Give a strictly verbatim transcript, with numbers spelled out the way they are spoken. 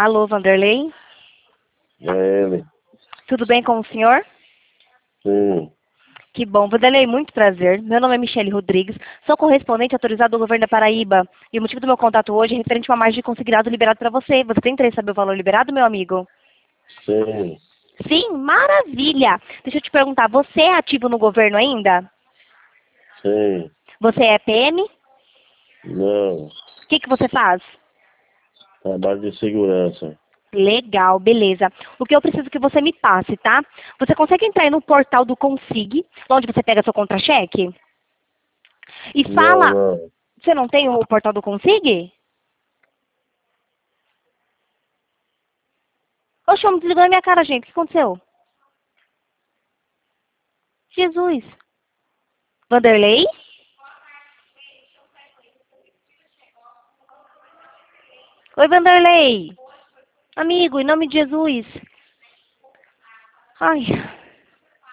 Alô, Vanderlei? É ele. Tudo bem com o senhor? Sim. Que bom. Vanderlei, muito prazer. Meu nome é Michele Rodrigues. Sou correspondente autorizado do governo da Paraíba. E o motivo do meu contato hoje é referente a uma margem de consignado liberado para você. Você tem interesse em saber o valor liberado, meu amigo? Sim. Sim, maravilha. Deixa eu te perguntar, você é ativo no governo ainda? Sim. Você é P M? Não. O que, que você faz? Trabalho de segurança. Legal, beleza. O que eu preciso que você me passe, tá? Você consegue entrar aí no portal do Consig, onde você pega seu contra-cheque? E Não, fala... não. Você não tem o portal do Consig? Oxe, me desligou na minha cara, gente. O que aconteceu? Jesus. Vanderlei? Oi, Vanderlei. Amigo, em nome de Jesus. Ai...